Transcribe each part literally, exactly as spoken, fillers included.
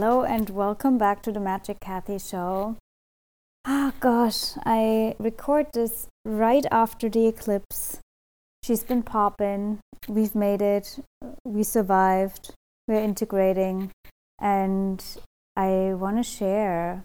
Hello and welcome back to the Magic Kathy Show. Ah, gosh, I record this right after the eclipse. She's been popping. We've made it. We survived. We're integrating. And I want to share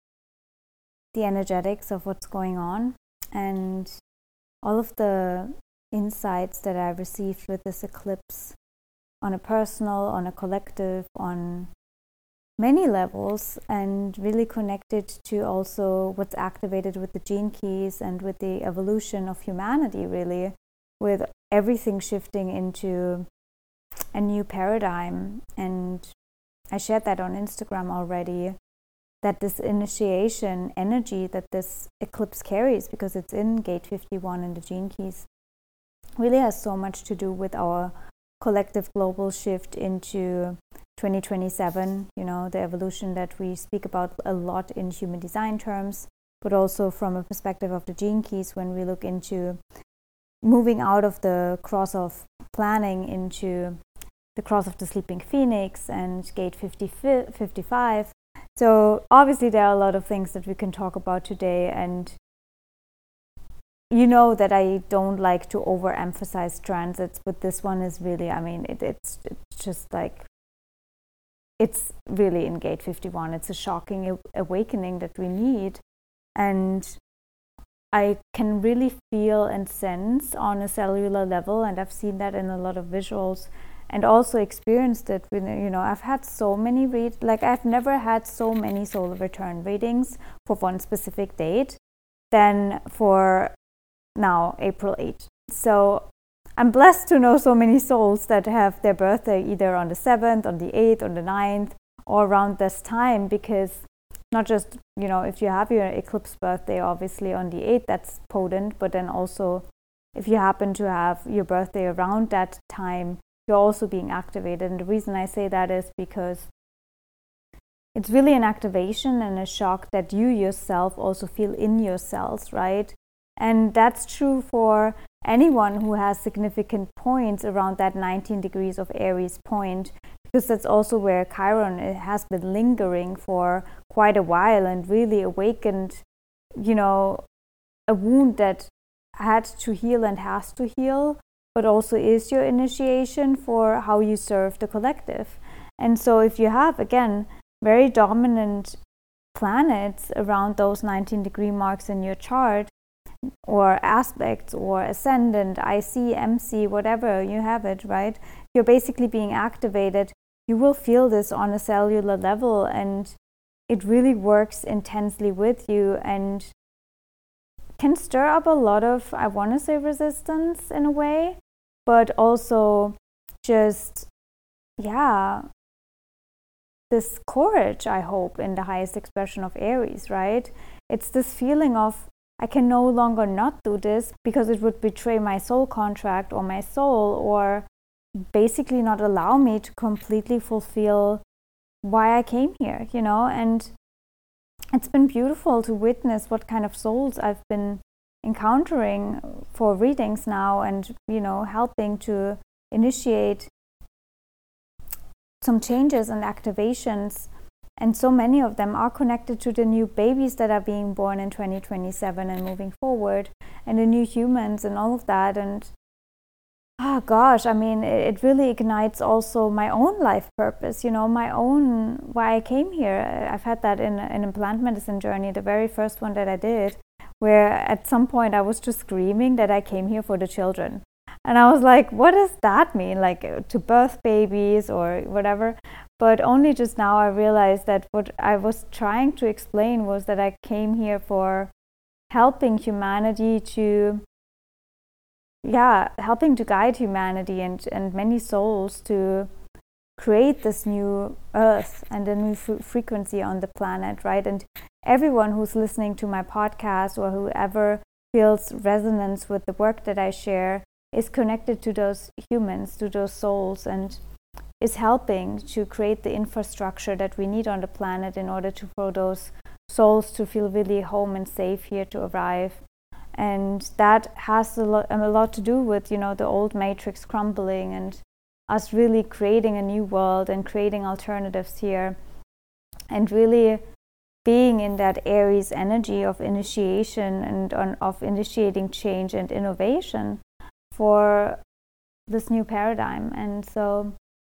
the energetics of what's going on and all of the insights that I received with this eclipse on a personal, on a collective, on many levels, and really connected to also what's activated with the gene keys and with the evolution of humanity, really, with everything shifting into a new paradigm. And I shared that on Instagram already, that this initiation energy that this eclipse carries, because it's in gate fifty-one in the gene keys, really has so much to do with our collective global shift into twenty twenty-seven, you know, the evolution that we speak about a lot in human design terms, but also from a perspective of the gene keys when we look into moving out of the cross of planning into the cross of the sleeping phoenix and gate fifty, fifty-five. So obviously there are a lot of things that we can talk about today, and you know that I don't like to overemphasize transits, but this one is really, I mean, it, it's, it's just like, it's really in gate fifty-one. It's a shocking awakening that we need. And I can really feel and sense on a cellular level, and I've seen that in a lot of visuals, and also experienced it with, you know, I've had so many read, like I've never had so many solar return readings for one specific date than for now, April eighth. So I'm blessed to know so many souls that have their birthday either on the seventh, on the eighth, on the ninth, or around this time, because not just, you know, if you have your eclipse birthday, obviously on the eighth, that's potent, but then also if you happen to have your birthday around that time, you're also being activated. And the reason I say that is because it's really an activation and a shock that you yourself also feel in your cells, right? And that's true for anyone who has significant points around that nineteen degrees of Aries point, because that's also where Chiron has been lingering for quite a while and really awakened, you know, a wound that had to heal and has to heal, but also is your initiation for how you serve the collective. And so if you have, again, very dominant planets around those nineteen degree marks in your chart, or aspects or ascendant, I C, M C, whatever you have it, right? You're basically being activated. You will feel this on a cellular level, and it really works intensely with you and can stir up a lot of, I want to say, resistance in a way, but also just, yeah, this courage, I hope, in the highest expression of Aries, right? It's this feeling of, I can no longer not do this because it would betray my soul contract or my soul, or basically not allow me to completely fulfill why I came here, you know. And it's been beautiful to witness what kind of souls I've been encountering for readings now, and, you know, helping to initiate some changes and activations. And so many of them are connected to the new babies that are being born in twenty twenty-seven and moving forward, and the new humans and all of that. And oh gosh, I mean, it really ignites also my own life purpose, you know, my own, why I came here. I've had that in an implant medicine journey, the very first one that I did, where at some point I was just screaming that I came here for the children. And I was like, what does that mean? Like, to birth babies or whatever. But only just now I realized that what I was trying to explain was that I came here for helping humanity to, yeah, helping to guide humanity and, and many souls to create this new earth and a new f- frequency on the planet, right? And everyone who's listening to my podcast, or whoever feels resonance with the work that I share, is connected to those humans, to those souls, and is helping to create the infrastructure that we need on the planet in order to for those souls to feel really home and safe here to arrive. And that has a lot, a lot to do with, you know, the old matrix crumbling and us really creating a new world and creating alternatives here. and really being in that Aries energy of initiation and on, of initiating change and innovation for this new paradigm. And so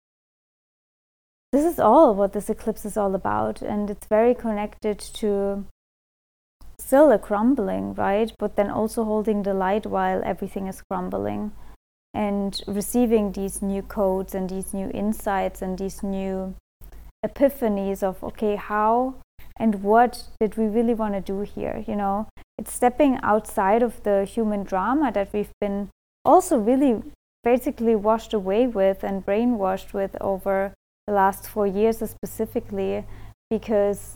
this is all what this eclipse is all about, and it's very connected to still a crumbling, right? But then also holding the light while everything is crumbling, and receiving these new codes and these new insights and these new epiphanies of, okay, how and what did we really want to do here? You know, it's stepping outside of the human drama that we've been also really basically washed away with and brainwashed with over the last four years specifically, because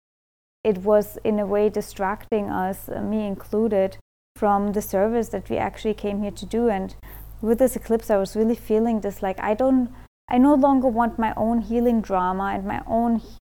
it was in a way distracting us, me included, from the service that we actually came here to do. And with this eclipse, I was really feeling this, like, I don't, I no longer want my own healing drama and my own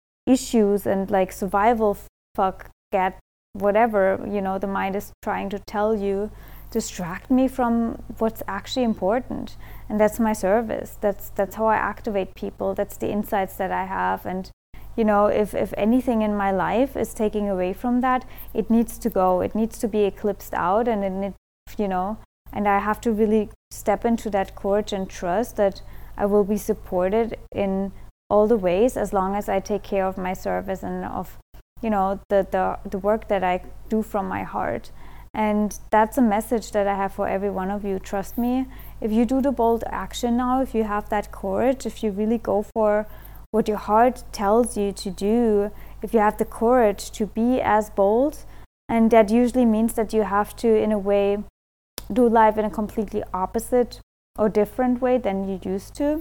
issues and like survival fuck, get whatever, you know, the mind is trying to tell you, distract me from what's actually important. And that's my service. That's that's how I activate people. That's the insights that I have. And you know, if, if anything in my life is taking away from that, it needs to go. It needs to be eclipsed out, and it need, you know, and I have to really step into that courage and trust that I will be supported in all the ways, as long as I take care of my service and of, you know, the, the, the work that I do from my heart. And that's a message that I have for every one of you. Trust me, if you do the bold action now, if you have that courage, if you really go for what your heart tells you to do, if you have the courage to be as bold, and that usually means that you have to, in a way, do life in a completely opposite or different way than you used to.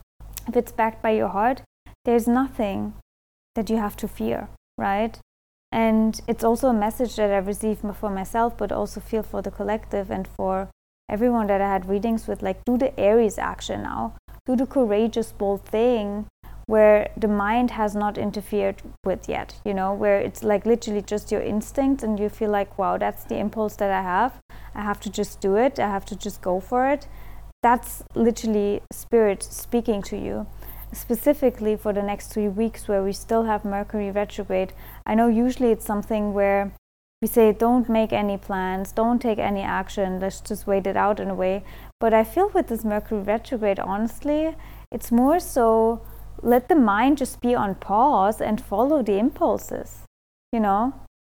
If it's backed by your heart, there's nothing that you have to fear, right? And it's also a message that I received for myself, but also feel for the collective and for everyone that I had readings with, like, do the Aries action now. Do the courageous, bold thing where the mind has not interfered with yet, you know, where it's like literally just your instinct and you feel like, wow, that's the impulse that I have. I have to just do it. I have to just go for it. That's literally spirit speaking to you. Specifically for the next three weeks where we still have Mercury retrograde. I know usually it's something where we say, don't make any plans, don't take any action, let's just wait it out in a way. But I feel with this Mercury retrograde, honestly, it's more so let the mind just be on pause and follow the impulses, you know?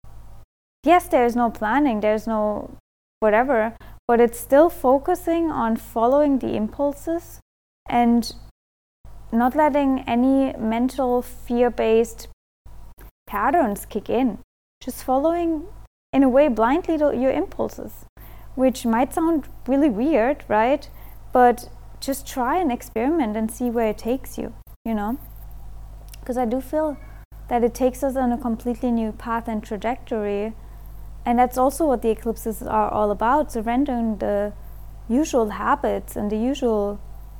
Yes, there's no planning, there's no whatever, but it's still focusing on following the impulses and not letting any mental fear-based patterns kick in. Just following, in a way, blindly your impulses, which might sound really weird, right? But just try and experiment and see where it takes you, you know? Because I do feel that it takes us on a completely new path and trajectory. And that's also what the eclipses are all about, surrendering the usual habits and the usual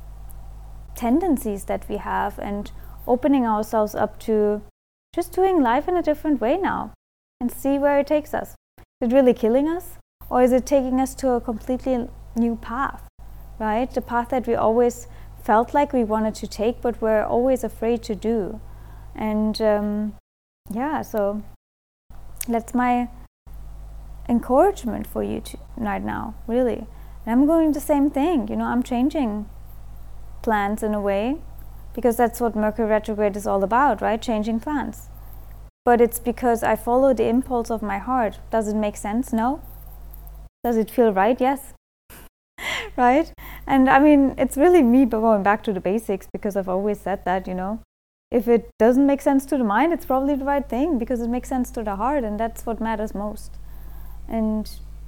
tendencies that we have and opening ourselves up to just doing life in a different way now and see where it takes us. Is it really killing us, or is it taking us to a completely new path, right? The path that we always felt like we wanted to take but we're always afraid to do. And um, yeah, so that's my encouragement for you to, right now, really. And I'm going the same thing, you know, I'm changing plans in a way, because that's what Mercury retrograde is all about, right? Changing plans. But it's because I follow the impulse of my heart. Does it make sense? No. Does it feel right? Yes. Right? And I mean, it's really me going back to the basics, because I've always said that, you know, if it doesn't make sense to the mind, it's probably the right thing, because it makes sense to the heart, and that's what matters most. And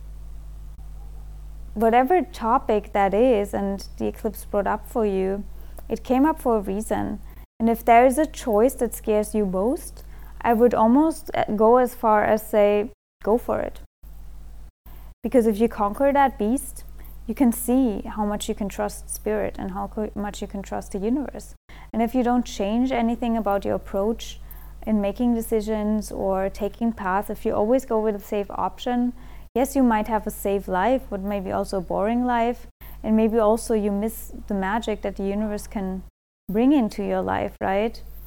whatever topic that is and the eclipse brought up for you, it came up for a reason. And if there is a choice that scares you most, I would almost go as far as say, go for it. Because if you conquer that beast, you can see how much you can trust spirit and how co- much you can trust the universe. And if you don't change anything about your approach in making decisions or taking paths, if you always go with a safe option, yes, you might have a safe life, but maybe also a boring life. And maybe also you miss the magic that the universe can bring into your life, right?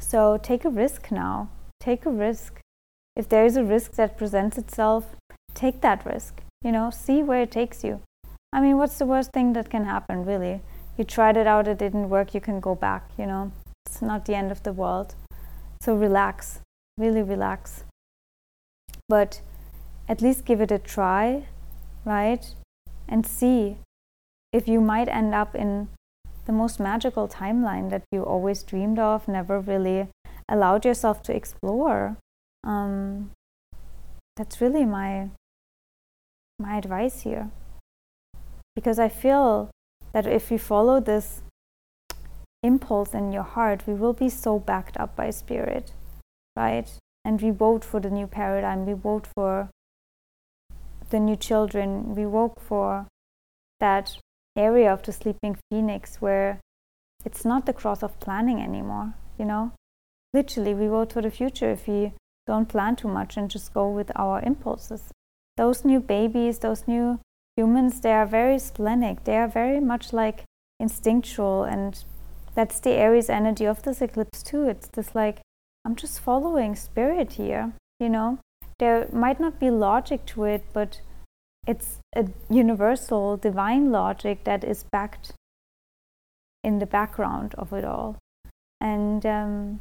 So take a risk now. Take a risk. If there is a risk that presents itself, take that risk. You know, see where it takes you. I mean, what's the worst thing that can happen, really? You tried it out, it didn't work, you can go back, you know. It's not the end of the world. So relax, really relax. But at least give it a try, right? And see if you might end up in the most magical timeline that you always dreamed of, never really allowed yourself to explore. Um, that's really my my advice here. Because I feel that if you follow this impulse in your heart, we will be so backed up by spirit, right? And we vote for the new paradigm, we vote for the new children, we vote for that area of the sleeping phoenix where it's not the cross of planning anymore, you know? Literally, we vote for the future if we don't plan too much and just go with our impulses. Those new babies, those new humans, they are very splenic. They are very much like instinctual, and that's the Aries energy of this eclipse too. It's this like, I'm just following spirit here, you know? There might not be logic to it, but it's a universal divine logic that is backed in the background of it all. And um,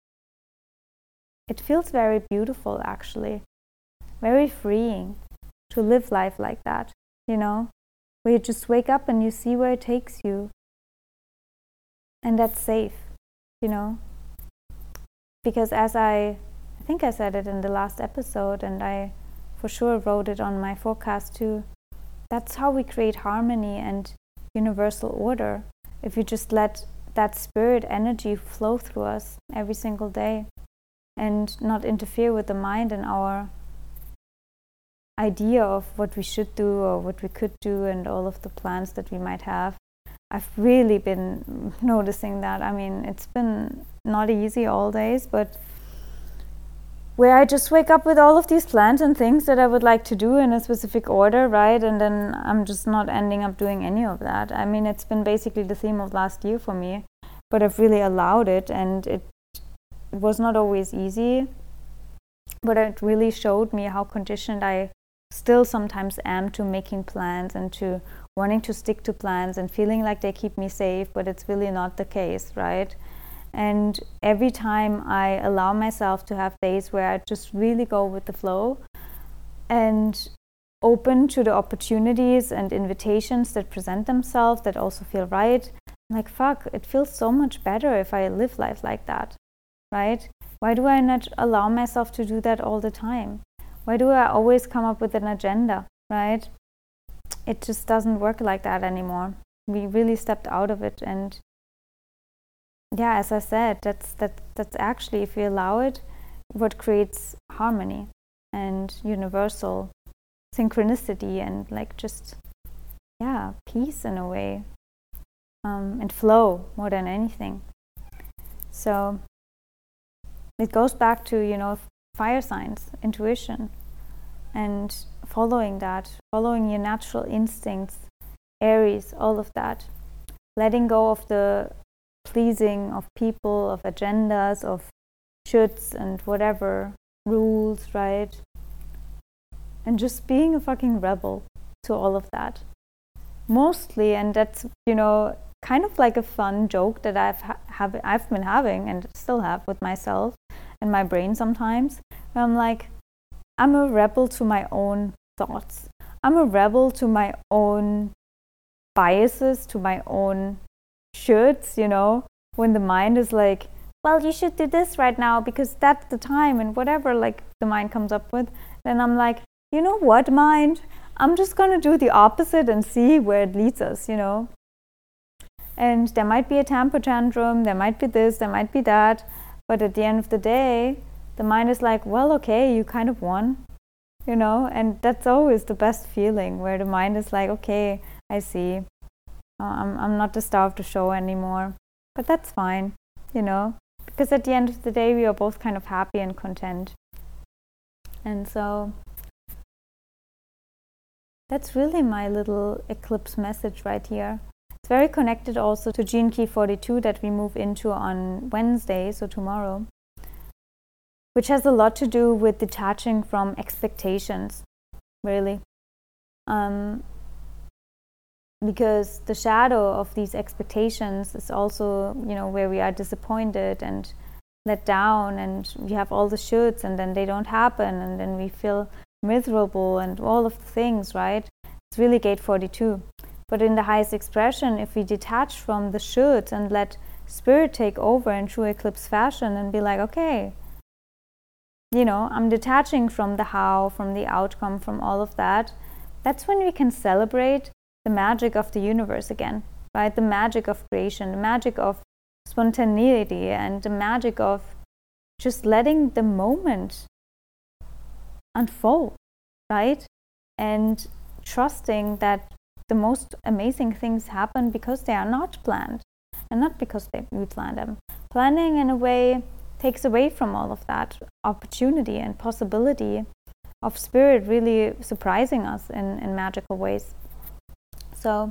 it feels very beautiful, actually. Very freeing to live life like that, you know? Where you just wake up and you see where it takes you. And that's safe, you know? Because as I, I think I said it in the last episode, and I for sure wrote it on my forecast too, that's how we create harmony and universal order. If you just let that spirit energy flow through us every single day and not interfere with the mind and our idea of what we should do or what we could do and all of the plans that we might have. I've really been noticing that. I mean, it's been not easy all days, but where I just wake up with all of these plans and things that I would like to do in a specific order, right? And then I'm just not ending up doing any of that. I mean, it's been basically the theme of last year for me, but I've really allowed it, and it was not always easy, but it really showed me how conditioned I still sometimes am to making plans and to wanting to stick to plans and feeling like they keep me safe, but it's really not the case, right? And every time I allow myself to have days where I just really go with the flow and open to the opportunities and invitations that present themselves that also feel right, I'm like, fuck, it feels so much better if I live life like that, right? Why do I not allow myself to do that all the time? Why do I always come up with an agenda, right? It just doesn't work like that anymore. We really stepped out of it, and yeah, as I said, that's that that's actually, if we allow it, what creates harmony and universal synchronicity and like just yeah, peace in a way, um, and flow more than anything. So it goes back to, you know, fire signs, intuition, and following that, following your natural instincts, Aries, all of that, letting go of the pleasing of people, of agendas, of shoulds and whatever, rules, right? And just being a fucking rebel to all of that. Mostly, and that's, you know, kind of like a fun joke that I've ha- have I've been having and still have with myself and my brain sometimes. Where I'm like, I'm a rebel to my own thoughts. I'm a rebel to my own biases, to my own shoulds, you know, when the mind is like, well, you should do this right now because that's the time, and whatever like the mind comes up with, then I'm like, you know what, mind? I'm just going to do the opposite and see where it leads us, you know. And there might be a temper tantrum, there might be this, there might be that, but at the end of the day, the mind is like, well, okay, you kind of won, you know. And that's always the best feeling, where the mind is like, okay, I see. I'm, I'm not the star of the show anymore, but that's fine, you know, because at the end of the day, we are both kind of happy and content. And so that's really my little eclipse message right here. It's very connected also to Gene Key forty-two that we move into on Wednesday, so tomorrow, which has a lot to do with detaching from expectations, really. Um, because the shadow of these expectations is also, you know, where we are disappointed and let down, and we have all the shoulds, and then they don't happen, and then we feel miserable and all of the things, right? It's really gate forty-two. But in the highest expression, if we detach from the shoulds and let spirit take over in true eclipse fashion and be like, okay, you know, I'm detaching from the how, from the outcome, from all of that, that's when we can celebrate the magic of the universe again, right? The magic of creation, the magic of spontaneity, and the magic of just letting the moment unfold, right? And trusting that the most amazing things happen because they are not planned and not because they, we plan them. Planning, in a way, takes away from all of that opportunity and possibility of spirit really surprising us in, in magical ways. So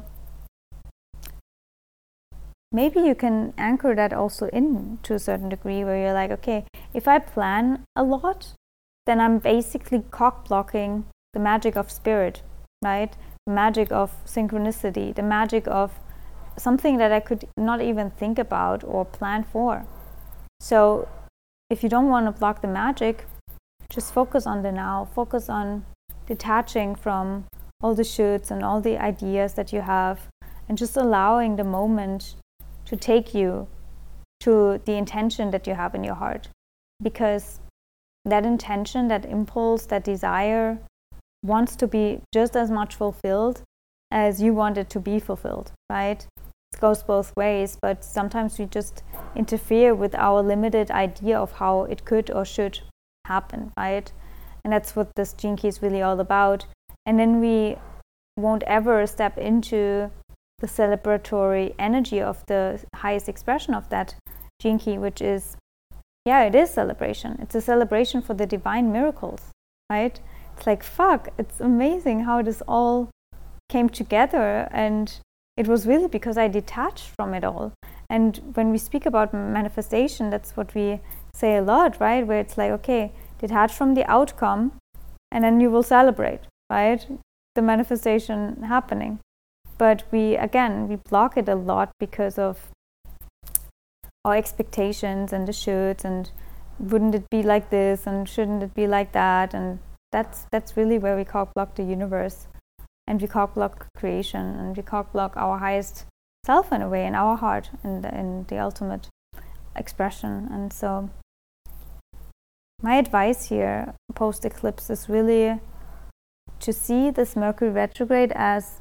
maybe you can anchor that also in to a certain degree, where you're like, okay, if I plan a lot, then I'm basically cock blocking the magic of spirit, right? The magic of synchronicity, the magic of something that I could not even think about or plan for. So if you don't want to block the magic, just focus on the now, focus on detaching from all the shoulds and all the ideas that you have, and just allowing the moment to take you to the intention that you have in your heart. Because that intention, that impulse, that desire wants to be just as much fulfilled as you want it to be fulfilled, right? It goes both ways, but sometimes we just interfere with our limited idea of how it could or should happen, right? And that's what this Gene Key is really all about. And then we won't ever step into the celebratory energy of the highest expression of that Gene Key, which is, yeah, it is celebration. It's a celebration for the divine miracles, right? It's like, fuck, it's amazing how this all came together, and it was really because I detached from it all. And when we speak about manifestation, that's what we say a lot, right? Where it's like, okay, detach from the outcome, and then you will celebrate, right? The manifestation happening. But we, again, we block it a lot because of our expectations and the shoulds, and wouldn't it be like this, and shouldn't it be like that, and that's that's really where we cock block the universe, and we cock block creation, and we cock block our highest self in a way, in our heart, in the, in the ultimate expression. And so my advice here post eclipse is really to see this Mercury retrograde as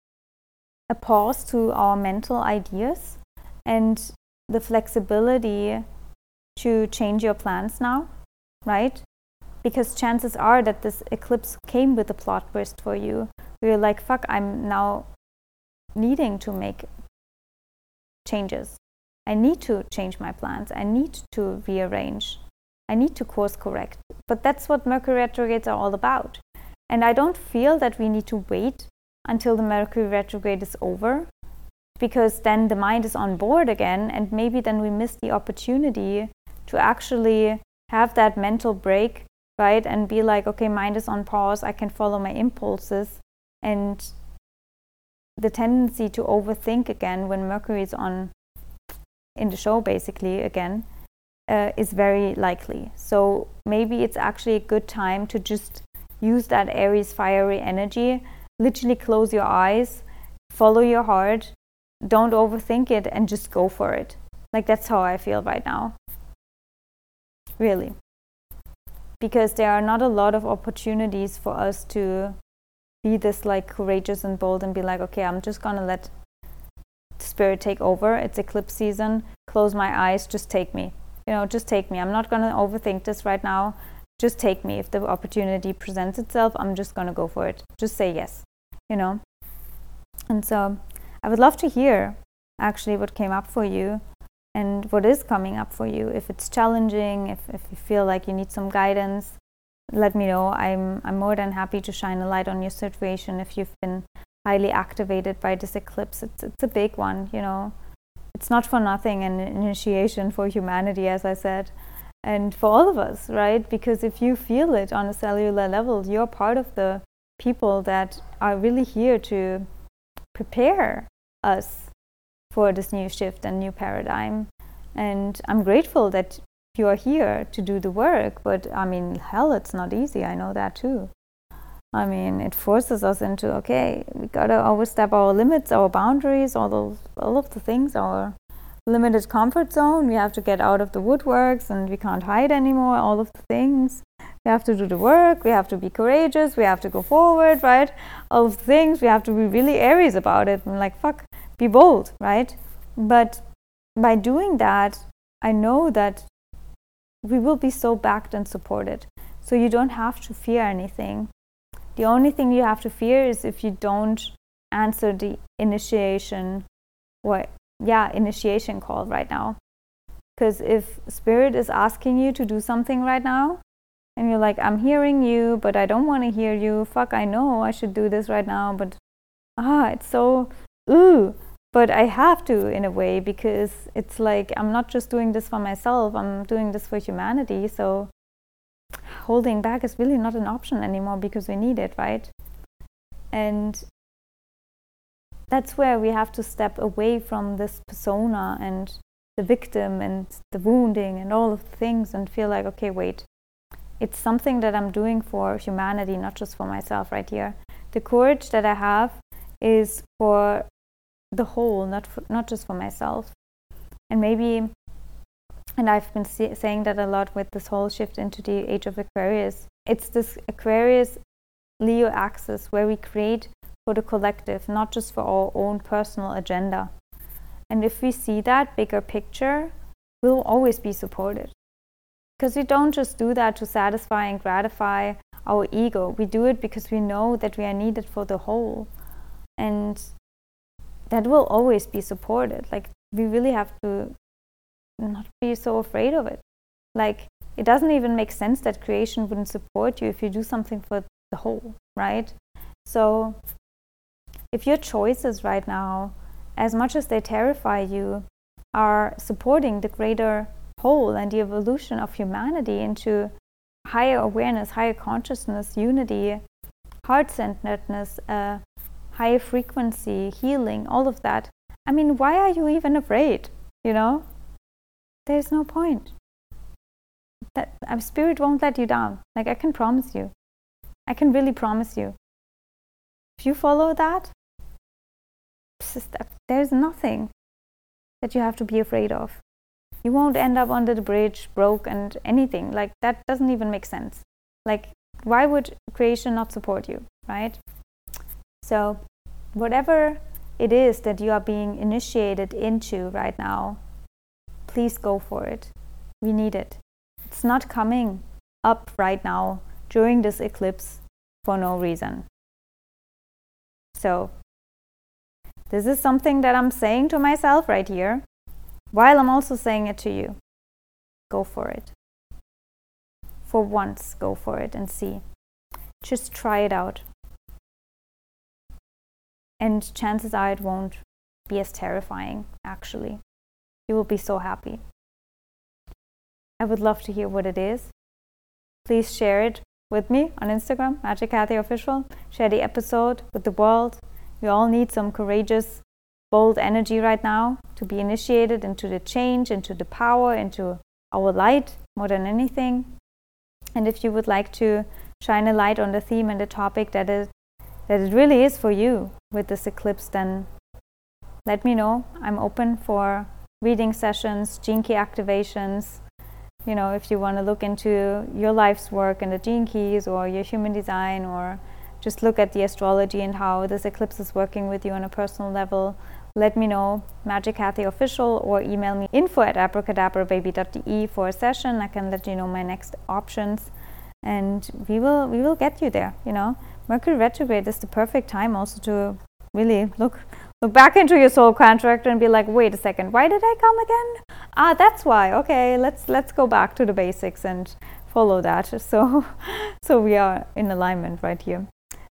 a pause to our mental ideas and the flexibility to change your plans now, right? Because chances are that this eclipse came with a plot twist for you. You're like, fuck, I'm now needing to make changes. I need to change my plans. I need to rearrange. I need to course correct. But that's what Mercury retrogrades are all about. And I don't feel that we need to wait until the Mercury retrograde is over, because then the mind is on board again, and maybe then we miss the opportunity to actually have that mental break, right? And be like, okay, mind is on pause, I can follow my impulses. And the tendency to overthink again when Mercury is on in the show basically again uh, is very likely. So maybe it's actually a good time to just use that Aries fiery energy, literally close your eyes, follow your heart, don't overthink it, and just go for it. Like, that's how I feel right now, really, because there are not a lot of opportunities for us to be this like courageous and bold and be like, okay, I'm just gonna let spirit take over. It's eclipse season, close my eyes, just take me, you know, just take me. I'm not gonna overthink this right now. Just take me. If the opportunity presents itself, I'm just gonna go for it. Just say yes, you know. And so I would love to hear actually what came up for you and what is coming up for you. If it's challenging, if, if you feel like you need some guidance, let me know. I'm I'm more than happy to shine a light on your situation if you've been highly activated by this eclipse. It's, it's a big one, you know. It's not for nothing an initiation for humanity, as I said, and for all of us, right? Because if you feel it on a cellular level, you're part of the people that are really here to prepare us for this new shift and new paradigm. And I'm grateful that you are here to do the work, but I mean, hell, it's not easy. I know that too. I mean, it forces us into, okay, we gotta overstep our limits, our boundaries, all of, all of the things, our limited comfort zone. We have to get out of the woodworks, and we can't hide anymore, all of the things. We have to do the work, we have to be courageous, we have to go forward, right? All of the things, we have to be really Aries about it, and like, fuck, be bold, right? But by doing that, I know that we will be so backed and supported. So you don't have to fear anything. The only thing you have to fear is if you don't answer the initiation or, yeah, initiation call right now. Because if Spirit is asking you to do something right now, and you're like, I'm hearing you, but I don't want to hear you. Fuck, I know I should do this right now, but ah, it's so, ooh. But I have to, in a way, because it's like, I'm not just doing this for myself, I'm doing this for humanity. So holding back is really not an option anymore because we need it, right? And that's where we have to step away from this persona and the victim and the wounding and all of the things and feel like, okay, wait, it's something that I'm doing for humanity, not just for myself right here. The courage that I have is for the whole, not for, not just for myself. And maybe, and I've been see, saying that a lot with this whole shift into the age of Aquarius, it's this Aquarius Leo axis where we create for the collective, not just for our own personal agenda. And if we see that bigger picture, we'll always be supported. Because we don't just do that to satisfy and gratify our ego. We do it because we know that we are needed for the whole. And that will always be supported. Like, we really have to not be so afraid of it. Like, it doesn't even make sense that creation wouldn't support you if you do something for the whole, right? So if your choices right now, as much as they terrify you, are supporting the greater whole and the evolution of humanity into higher awareness, higher consciousness, unity, heart-centeredness, uh, higher frequency, healing, all of that. I mean, why are you even afraid? You know, there's no point. That uh, Spirit won't let you down. Like, I can promise you. I can really promise you. If you follow that, there's nothing that you have to be afraid of. You won't end up under the bridge, broke, and anything. Like, that doesn't even make sense. Like, why would creation not support you, right? So, whatever it is that you are being initiated into right now, please go for it. We need it. It's not coming up right now during this eclipse for no reason. So, this is something that I'm saying to myself right here, while I'm also saying it to you. Go for it. For once, go for it and see. Just try it out. And chances are it won't be as terrifying, actually. You will be so happy. I would love to hear what it is. Please share it with me on Instagram, Magic Kathy Official. Share the episode with the world. We all need some courageous, bold energy right now to be initiated into the change, into the power, into our light more than anything. And if you would like to shine a light on the theme and the topic that is that it really is for you with this eclipse, then let me know. I'm open for reading sessions, gene key activations. You know, if you want to look into your life's work and the gene keys, or your human design, or just look at the astrology and how this eclipse is working with you on a personal level, let me know. Magic Kathy Official, or email me info at abracadabrababy dot d e for a session. I can let you know my next options, and we will we will get you there. You know, Mercury retrograde is the perfect time also to really look look back into your soul contract and be like, wait a second, why did I come again? Ah, that's why. Okay, let's let's go back to the basics and follow that. So so we are in alignment right here.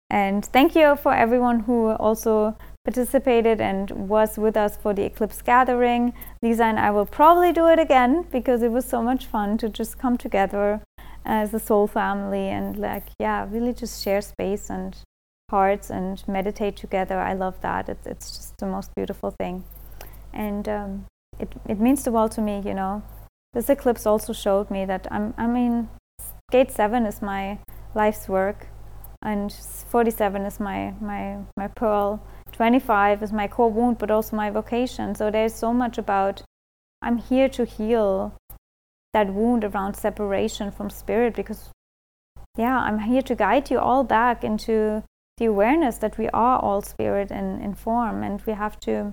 And thank you for everyone who also participated and was with us for the eclipse gathering. Lisa and I will probably do it again because it was so much fun to just come together as a soul family and like, yeah, really just share space and hearts and meditate together. I love that. It's, it's just the most beautiful thing. And um, it, it means the world to me, you know. This eclipse also showed me that I'm, I mean, gate seven is my life's work, and forty-seven is my, my, my pearl. twenty-five is my core wound, but also my vocation. So there's so much about, I'm here to heal that wound around separation from spirit, because yeah, I'm here to guide you all back into the awareness that we are all spirit in, in form, and we have to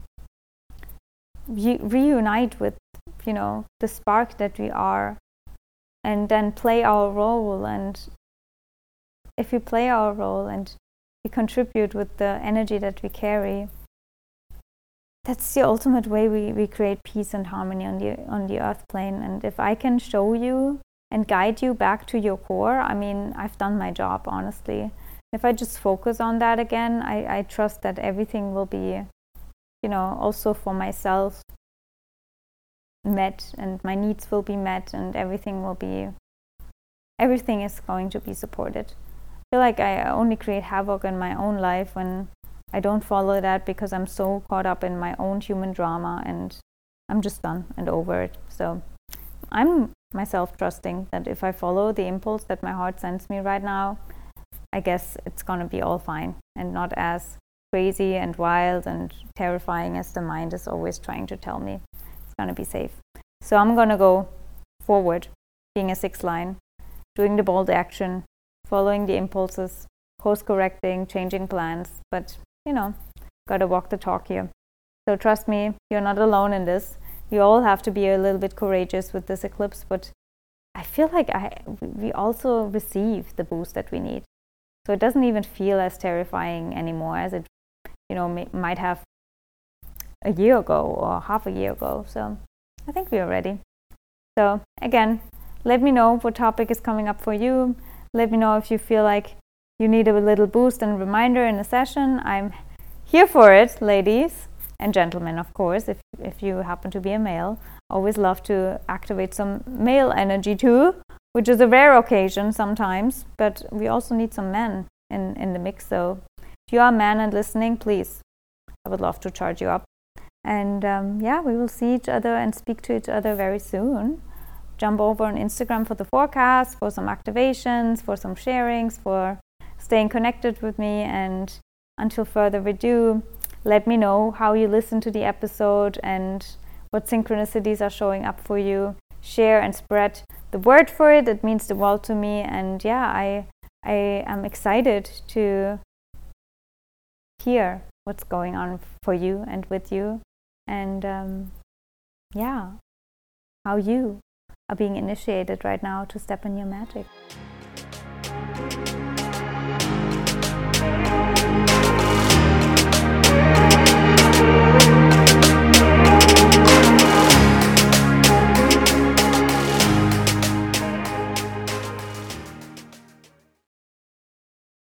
re- reunite with, you know, the spark that we are, and then play our role. And if we play our role and we contribute with the energy that we carry, that's the ultimate way we, we create peace and harmony on the on the earth plane. And if I can show you and guide you back to your core, I mean, I've done my job, honestly. If I just focus on that again, I, I trust that everything will be, you know, also for myself met, and my needs will be met, and everything will be, everything is going to be supported. I feel like I only create havoc in my own life when I don't follow that, because I'm so caught up in my own human drama and I'm just done and over it. So I'm myself trusting that if I follow the impulse that my heart sends me right now, I guess it's gonna be all fine and not as crazy and wild and terrifying as the mind is always trying to tell me. It's gonna be safe. So I'm gonna go forward, being a sixth line, doing the bold action, following the impulses, course-correcting, changing plans, but, you know, gotta walk the talk here. So trust me, you're not alone in this. You all have to be a little bit courageous with this eclipse, but I feel like I we also receive the boost that we need. So it doesn't even feel as terrifying anymore as it, you know, may, might have a year ago or half a year ago. So I think we are ready. So again, let me know what topic is coming up for you. Let me know if you feel like you need a little boost and reminder in a session. I'm here for it, ladies and gentlemen, of course, if, if you happen to be a male. Always love to activate some male energy too, which is a rare occasion sometimes, but we also need some men in, in the mix. So if you are a man and listening, please, I would love to charge you up. And um, yeah, we will see each other and speak to each other very soon. Jump over on Instagram for the forecast, for some activations, for some sharings, for staying connected with me. And until further ado, let me know how you listen to the episode and what synchronicities are showing up for you. Share and spread the word for it. It means the world to me. And yeah, I I am excited to hear what's going on for you and with you. And um, yeah, how you are being initiated right now to step in your magic.